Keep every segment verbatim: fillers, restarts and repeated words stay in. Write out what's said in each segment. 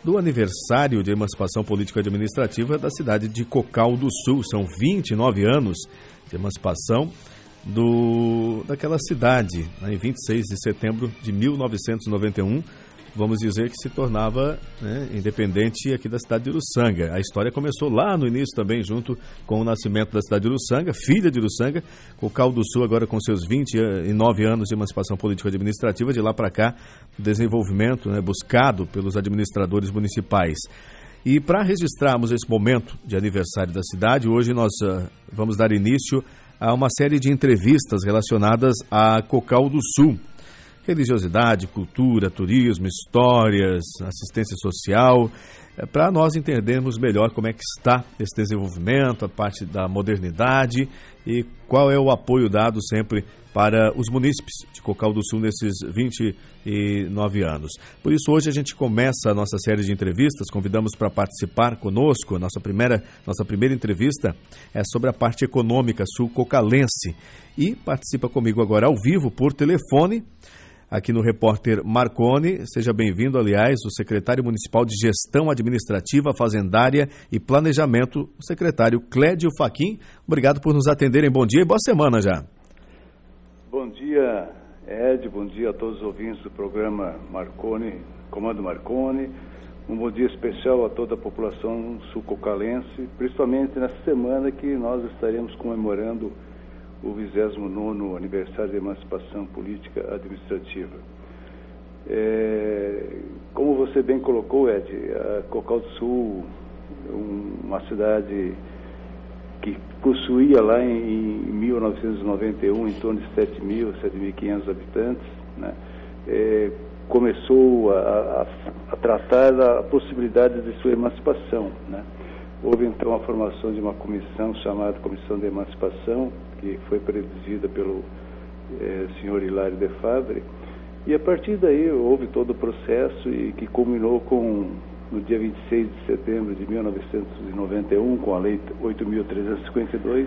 do aniversário de emancipação política e administrativa da cidade de Cocal do Sul. São vinte e nove anos de emancipação do, daquela cidade, né, em vinte e seis de setembro de mil novecentos e noventa e um. Vamos dizer que se tornava, né, independente aqui da cidade de Uruçanga. A história começou lá no início também, junto com o nascimento da cidade de Uruçanga, filha de Uruçanga. Cocal do Sul agora com seus vinte e nove anos de emancipação política e administrativa. De lá para cá, desenvolvimento, né, buscado pelos administradores municipais. E para registrarmos esse momento de aniversário da cidade, hoje nós uh, vamos dar início a uma série de entrevistas relacionadas a Cocal do Sul. Religiosidade, cultura, turismo, histórias, assistência social, para nós entendermos melhor como é que está esse desenvolvimento, a parte da modernidade e qual é o apoio dado sempre para os munícipes de Cocal do Sul nesses vinte e nove anos. Por isso, hoje a gente começa a nossa série de entrevistas, convidamos para participar conosco. A nossa primeira, nossa primeira entrevista é sobre a parte econômica sul-cocalense. E participa comigo agora ao vivo, por telefone, aqui no Repórter Marconi. Seja bem-vindo, aliás, o secretário municipal de Gestão Administrativa, Fazendária e Planejamento, o secretário Clédio Fachin. Obrigado por nos atenderem. Bom dia e boa semana já. Bom dia, Ed. Bom dia a todos os ouvintes do programa Marconi, Comando Marconi. Um bom dia especial a toda a população sul-cocalense, principalmente nessa semana que nós estaremos comemorando o vigésimo nono aniversário da emancipação política administrativa. É, como você bem colocou, Ed, a Cocal do Sul, uma cidade que possuía lá em, em mil novecentos e noventa e um em torno de sete mil, sete mil e quinhentos habitantes, né? É, começou a, a, a tratar da possibilidade de sua emancipação, né? Houve então a formação de uma comissão chamada Comissão de Emancipação, que foi presidida pelo eh, senhor Hilário de Fabre, e a partir daí houve todo o processo e que culminou com, no dia vinte e seis de setembro de mil novecentos e noventa e um, com a Lei oito mil trezentos e cinquenta e dois,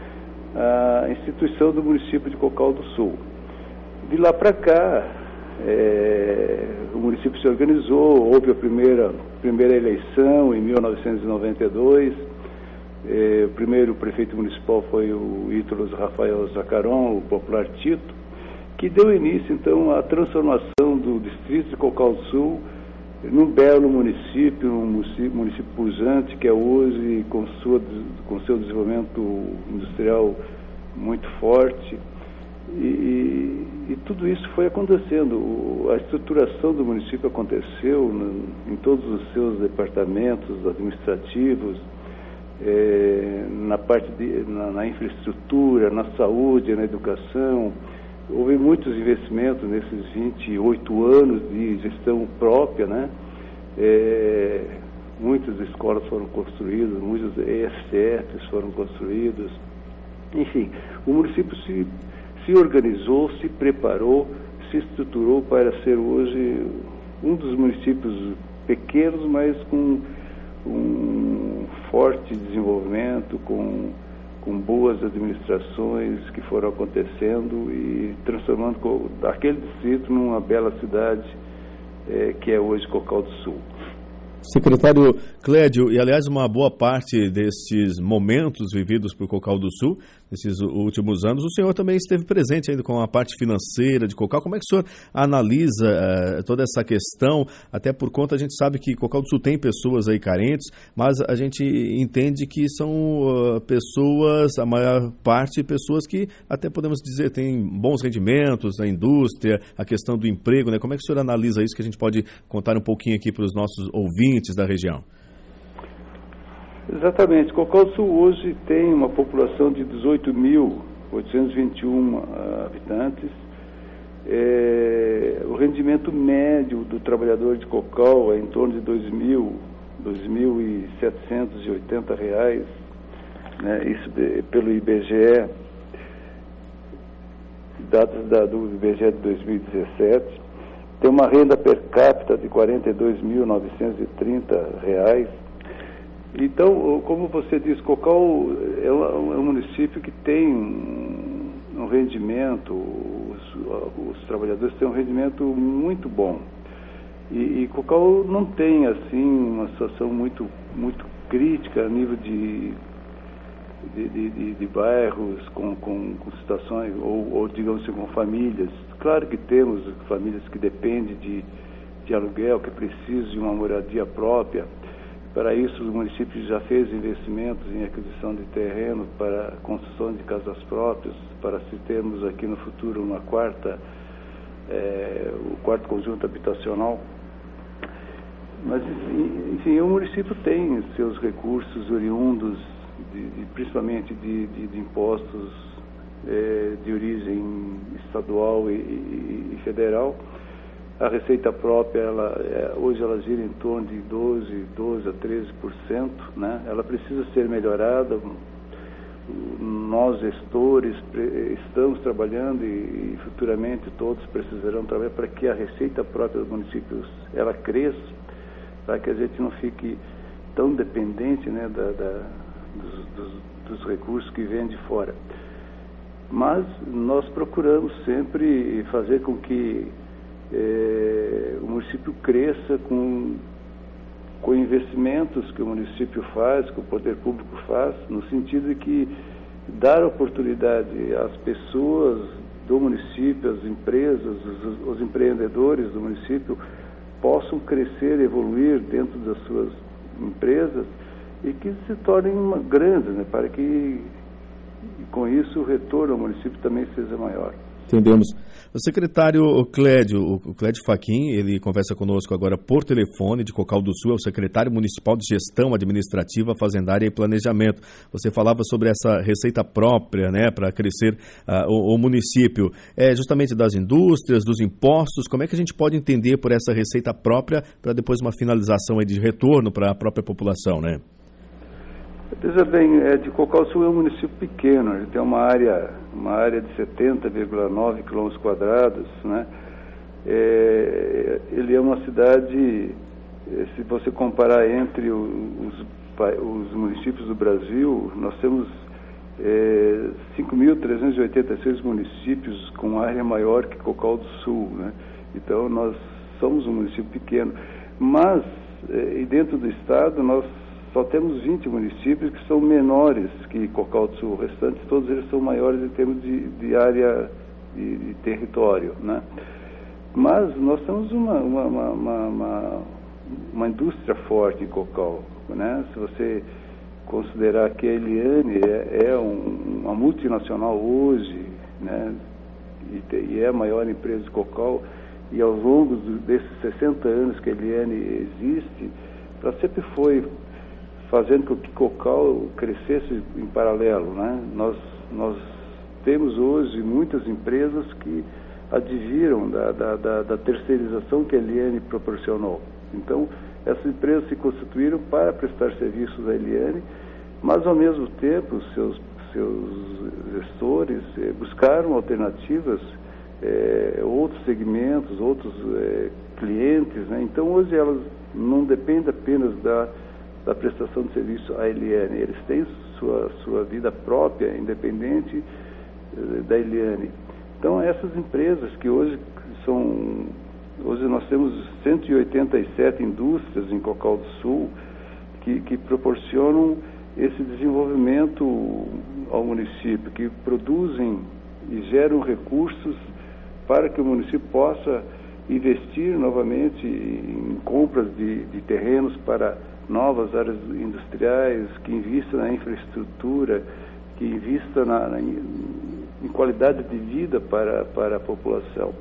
a instituição do município de Cocal do Sul. De lá para cá, eh, o município se organizou, houve a primeira, primeira eleição em mil novecentos e noventa e dois. Eh, o primeiro prefeito municipal foi o Ítalo Rafael Zacaron, o popular Tito, que deu início então à transformação do distrito de Cocal do Sul num belo município, um município, município pujante, que é hoje com, sua, com seu desenvolvimento industrial muito forte. E, e, e tudo isso foi acontecendo. A estruturação do município aconteceu no, em todos os seus departamentos administrativos, É, na parte de, na, na infraestrutura, na saúde, na educação. Houve muitos investimentos nesses vinte e oito anos de gestão própria, né? É, muitas escolas foram construídas, muitos E S Fs foram construídos. Enfim, o município se, se organizou, se preparou, se estruturou para ser hoje um dos municípios pequenos, mas com um forte desenvolvimento, com, com boas administrações que foram acontecendo e transformando aquele distrito numa bela cidade é, que é hoje Cocal do Sul. Secretário Clédio, e aliás uma boa parte desses momentos vividos por Cocal do Sul, nesses últimos anos, o senhor também esteve presente ainda com a parte financeira de Cocal. Como é que o senhor analisa uh, toda essa questão? Até por conta, a gente sabe que Cocal do Sul tem pessoas aí carentes, mas a gente entende que são uh, pessoas, a maior parte, pessoas que até podemos dizer têm bons rendimentos na indústria, a questão do emprego, né? Como é que o senhor analisa isso, que a gente pode contar um pouquinho aqui para os nossos ouvintes da região? Exatamente. Cocal do Sul hoje tem uma população de dezoito mil oitocentos e vinte e um uh, habitantes. É, o rendimento médio do trabalhador de Cocal é em torno de dois mil, dois mil setecentos e oitenta reais, né? Isso de, pelo I B G E, dados da, do I B G E de dois mil e dezessete. Tem uma renda per capita de quarenta e dois mil novecentos e trinta reais. Então, como você disse, Cocal é um município que tem um rendimento, os, os trabalhadores têm um rendimento muito bom. E, e Cocal não tem, assim, uma situação muito, muito crítica a nível de, de, de, de, de bairros com, com, com situações, ou, ou, digamos assim, com famílias. Claro que temos famílias que dependem de, de aluguel, que precisam de uma moradia própria. Para isso, o município já fez investimentos em aquisição de terreno para construção de casas próprias, para se termos aqui no futuro uma quarta, é, o quarto conjunto habitacional. Mas, enfim, o município tem seus recursos oriundos, de, de, principalmente de, de, de impostos é, de origem estadual e, e, e federal. A receita própria, ela, é, hoje ela gira em torno de doze, doze a treze por cento, né? Ela precisa ser melhorada. Nós, gestores, estamos trabalhando e, e futuramente todos precisarão trabalhar para que a receita própria dos municípios ela cresça, para que a gente não fique tão dependente, né, da, da, dos, dos, dos recursos que vêm de fora. Mas nós procuramos sempre fazer com que é, o município cresça com, com investimentos que o município faz, que o poder público faz, no sentido de que dar oportunidade às pessoas do município, às empresas, os, os empreendedores do município possam crescer, evoluir dentro das suas empresas e que se tornem uma, grandes, né, para que com isso o retorno ao município também seja maior. Entendemos. O secretário Clédio, o Clédio Fachin, ele conversa conosco agora por telefone de Cocal do Sul, é o secretário municipal de Gestão Administrativa, Fazendária e Planejamento. Você falava sobre essa receita própria, né, para crescer uh, o, o município. É justamente das indústrias, dos impostos. Como é que a gente pode entender por essa receita própria para depois uma finalização aí de retorno para a própria população, né? Veja bem, é, de Cocal do Sul é um município pequeno, ele tem uma área, uma área de setenta vírgula nove quilômetros quadrados, né? É, ele é uma cidade, se você comparar entre os, os municípios do Brasil, nós temos é, cinco mil trezentos e oitenta e seis municípios com área maior que Cocal do Sul, né? Então nós somos um município pequeno, mas é, e dentro do estado nós só temos vinte municípios que são menores que Cocal do Sul. Os restantes, todos eles são maiores em termos de, de área, de, de território, né? Mas nós temos uma, uma, uma, uma, uma indústria forte em Cocal, né? Se você considerar que a Eliane é, é um, uma multinacional hoje, né? E, te, e é a maior empresa de Cocal, e ao longo do, desses sessenta anos que a Eliane existe, ela sempre foi fazendo com que Cocal crescesse em paralelo, né? Nós, nós temos hoje muitas empresas que adviram da, da, da, da terceirização que a Eliane proporcionou. Então, essas empresas se constituíram para prestar serviços à Eliane, mas ao mesmo tempo seus, seus gestores eh, buscaram alternativas, eh, outros segmentos, outros eh, clientes, né? Então, hoje elas não dependem apenas da da prestação de serviço à Eliane, eles têm sua, sua vida própria, independente eh, da Eliane. Então, essas empresas que hoje são, hoje nós temos cento e oitenta e sete indústrias em Cocal do Sul que, que proporcionam esse desenvolvimento ao município, que produzem e geram recursos para que o município possa investir novamente em compras de, de terrenos para novas áreas industriais, que invista na infraestrutura, que invista na, na, em qualidade de vida para, para a população.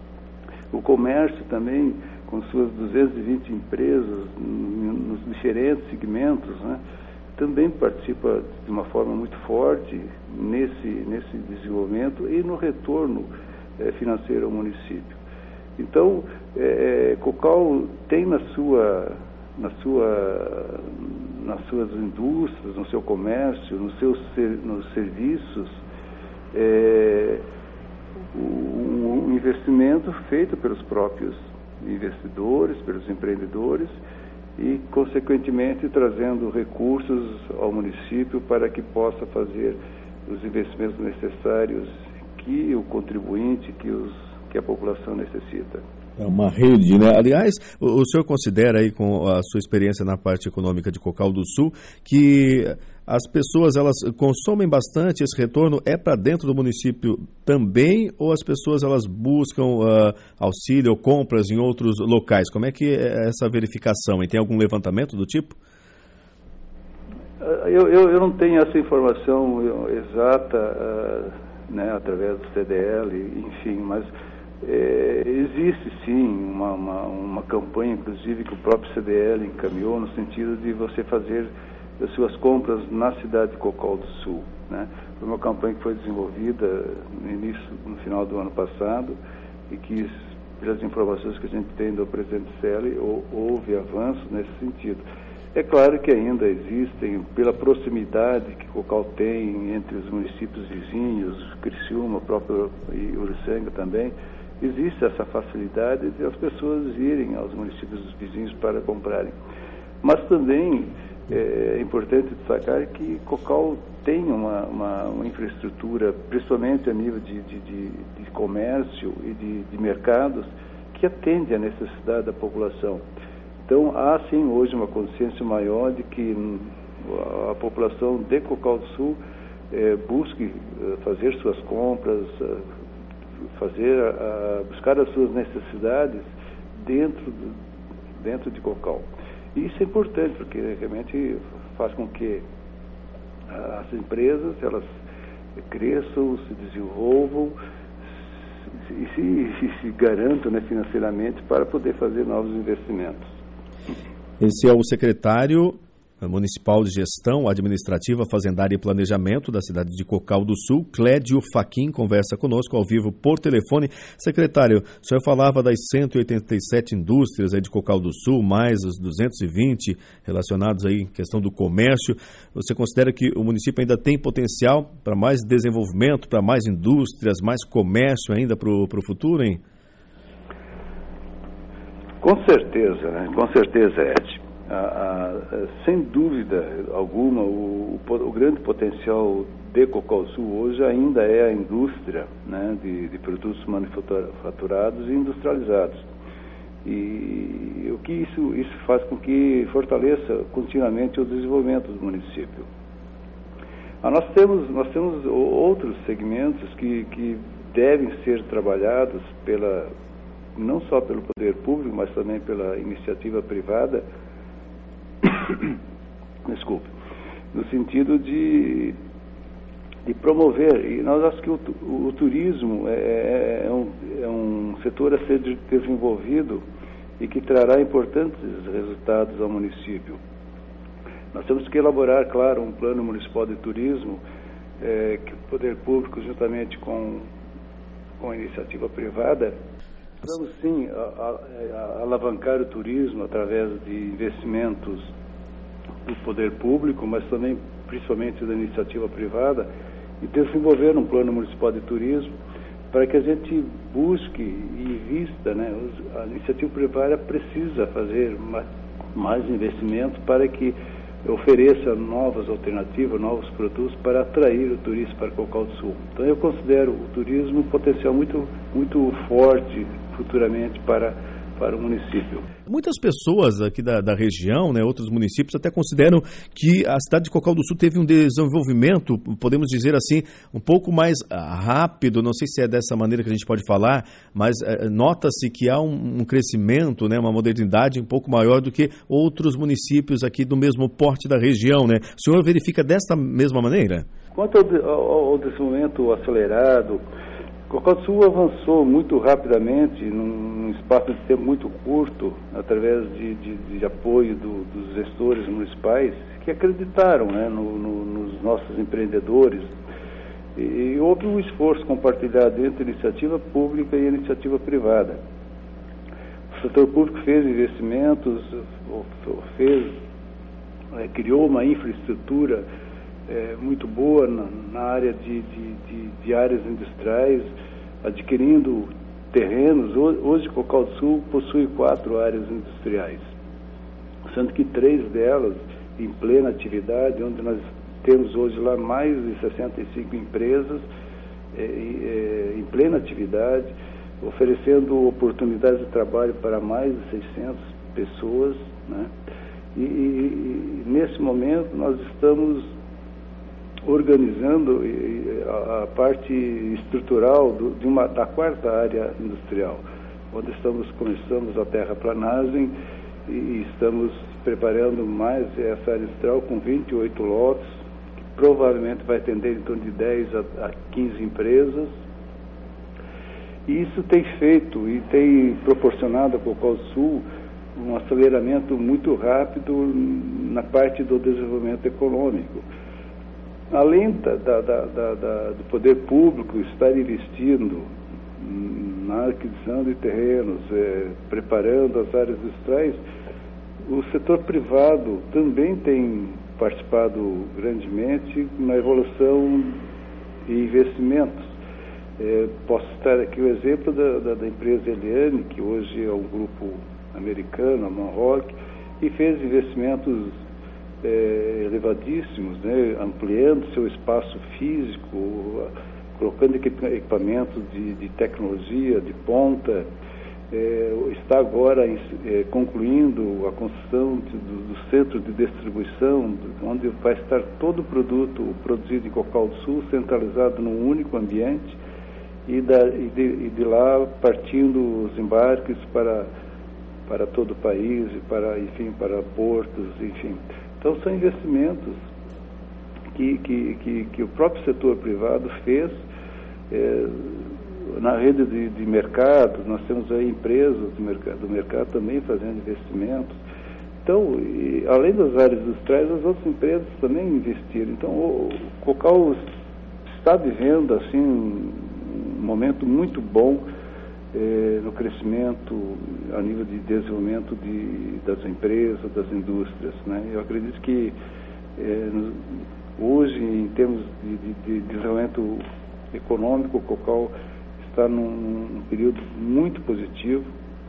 O comércio também, com suas duzentas e vinte empresas nos diferentes segmentos, né, também participa de uma forma muito forte nesse, nesse desenvolvimento e no retorno eh, financeiro ao município. Então, eh, Cocal tem na sua... Na sua, nas suas indústrias, no seu comércio, nos seus nos serviços, é, um, um investimento feito pelos próprios investidores, pelos empreendedores e, consequentemente, trazendo recursos ao município para que possa fazer os investimentos necessários que o contribuinte, que, os, que a população necessita. É uma rede, né? Aliás, o, o senhor considera aí, com a sua experiência na parte econômica de Cocal do Sul, que as pessoas, elas consomem bastante, esse retorno é para dentro do município também, ou as pessoas, elas buscam uh, auxílio ou compras em outros locais? Como é que é essa verificação? E tem algum levantamento do tipo? Eu, eu, eu não tenho essa informação exata, uh, né, através do C D L, enfim, mas é, existe sim uma, uma, uma campanha, inclusive, que o próprio C D L encaminhou no sentido de você fazer as suas compras na cidade de Cocal do Sul, né? Foi uma campanha que foi desenvolvida no início, no final do ano passado, e que, pelas informações que a gente tem do presidente C L, houve avanço nesse sentido. É claro que ainda existem, pela proximidade que Cocal tem entre os municípios vizinhos, Criciúma, próprio e Uruçanga também, existe essa facilidade de as pessoas irem aos municípios vizinhos para comprarem. Mas também é importante destacar que Cocal tem uma, uma, uma infraestrutura, principalmente a nível de, de, de, de comércio e de, de mercados, que atende à necessidade da população. Então, há sim hoje uma consciência maior de que a população de Cocal do Sul eh, busque eh, fazer suas compras, eh, fazer, a, buscar as suas necessidades dentro, do, dentro de Cocal. E isso é importante, porque realmente faz com que as empresas, elas cresçam, se desenvolvam e se, e se garantam, né, financeiramente para poder fazer novos investimentos. Esse é o secretário municipal de Gestão Administrativa, Fazendária e Planejamento da cidade de Cocal do Sul, Clédio Fachin, conversa conosco ao vivo por telefone. Secretário, o senhor falava das cento e oitenta e sete indústrias aí de Cocal do Sul, mais os duzentos e vinte relacionados aí em questão do comércio. Você considera que o município ainda tem potencial para mais desenvolvimento, para mais indústrias, mais comércio ainda para o futuro, hein? Com certeza, né? Com certeza, Ed. Ah, ah, sem dúvida alguma, o, o, o grande potencial de Cocal do Sul hoje ainda é a indústria, né, de, de produtos manufaturados e industrializados. E o que isso, isso faz com que fortaleça continuamente o desenvolvimento do município. Ah, nós temos, nós temos outros segmentos que, que devem ser trabalhados pela, não só pelo poder público, mas também pela iniciativa privada, desculpe, no sentido de, de promover, e nós achamos que o, o, o turismo é, é, um, é um setor a ser desenvolvido e que trará importantes resultados ao município. Nós temos que elaborar, claro, um plano municipal de turismo, é, que o poder público, juntamente com, com a iniciativa privada, vamos sim a, a, a alavancar o turismo através de investimentos do poder público, mas também principalmente da iniciativa privada, e desenvolver um plano municipal de turismo para que a gente busque e vista, né, a iniciativa privada precisa fazer mais, mais investimentos para que ofereça novas alternativas, novos produtos para atrair o turista para Cocal do Sul. Então eu considero o turismo um potencial muito, muito forte futuramente para, para o município. Muitas pessoas aqui da, da região, né, outros municípios, até consideram que a cidade de Cocal do Sul teve um desenvolvimento, podemos dizer assim, um pouco mais rápido, não sei se é dessa maneira que a gente pode falar, mas é, nota-se que há um, um crescimento, né, uma modernidade um pouco maior do que outros municípios aqui do mesmo porte da região, né? O senhor verifica desta mesma maneira? Quanto ao, ao, ao desenvolvimento acelerado, Cocal do Sul avançou muito rapidamente, num espaço de tempo muito curto, através de, de, de apoio do, dos gestores municipais que acreditaram, né, no, no, nos nossos empreendedores. E, e houve um esforço compartilhado entre a iniciativa pública e a iniciativa privada. O setor público fez investimentos, fez, é, criou uma infraestrutura É, muito boa na, na área de, de, de, de áreas industriais, adquirindo terrenos. Hoje, Cocal do Sul possui quatro áreas industriais, sendo que três delas em plena atividade, onde nós temos hoje lá mais de sessenta e cinco empresas é, é, em plena atividade, oferecendo oportunidades de trabalho para mais de seiscentas pessoas, né? E, e, e nesse momento nós estamos organizando a, a parte estrutural do, de uma, da quarta área industrial, onde estamos começamos a terraplanagem e, e estamos preparando mais essa área industrial com vinte e oito lotes, que provavelmente vai atender em torno de dez a quinze empresas. E isso tem feito e tem proporcionado a Cocal do Sul um aceleramento muito rápido na parte do desenvolvimento econômico. Além da, da, da, da, do poder público estar investindo na aquisição de terrenos, é, preparando as áreas industriais, o setor privado também tem participado grandemente na evolução e investimentos. É, posso citar aqui o exemplo da, da, da empresa Eliane, que hoje é um grupo americano, a Manrock, e fez investimentos é, elevadíssimos, né, ampliando seu espaço físico, colocando equipamentos de, de tecnologia de ponta. É, está agora é, concluindo a construção de, do, do centro de distribuição, onde vai estar todo o produto produzido em Cocal do Sul centralizado num único ambiente, e, da, e, de, e de lá partindo os embarques para, para todo o país, e para, enfim, para portos, enfim. Então são investimentos que, que, que, que o próprio setor privado fez. É, na rede de, de mercado, nós temos aí empresas do mercado, do mercado também fazendo investimentos. Então, e, além das áreas industriais, as outras empresas também investiram. Então, o, o Cocal está vivendo assim um momento muito bom eh, no crescimento a nível de desenvolvimento de, das empresas, das indústrias, né? Eu acredito que eh, nos, hoje, em termos de, de, de desenvolvimento econômico, o Cocal está num, num período muito positivo,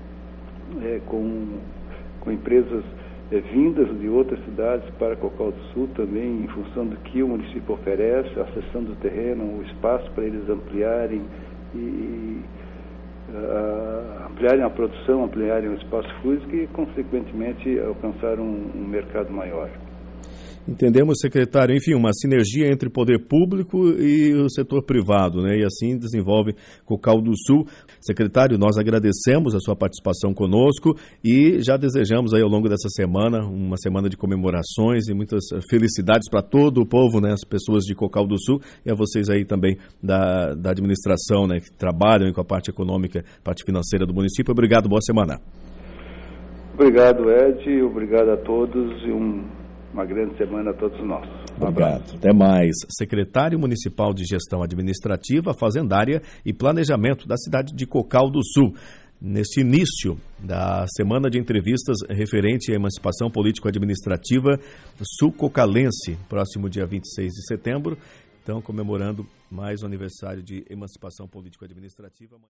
é, com, com empresas é, vindas de outras cidades para Cocal do Sul também, em função do que o município oferece, a cessão do terreno, o espaço para eles ampliarem e uh, ampliarem a produção, ampliarem o espaço físico e, consequentemente, alcançar um, um mercado maior. Entendemos, secretário, enfim, uma sinergia entre o poder público e o setor privado, né? E assim desenvolve Cocal do Sul. Secretário, nós agradecemos a sua participação conosco e já desejamos aí ao longo dessa semana, uma semana de comemorações e muitas felicidades para todo o povo, né? As pessoas de Cocal do Sul e a vocês aí também da, da administração, né? Que trabalham com a parte econômica, parte financeira do município. Obrigado, boa semana. Obrigado, Ed, obrigado a todos e um Uma grande semana a todos nós. Um Obrigado. Até mais. Secretário Municipal de Gestão Administrativa, Fazendária e Planejamento da cidade de Cocal do Sul. Neste início da semana de entrevistas referente à emancipação político-administrativa sul-cocalense, próximo dia vinte e seis de setembro, então comemorando mais um aniversário de emancipação político-administrativa.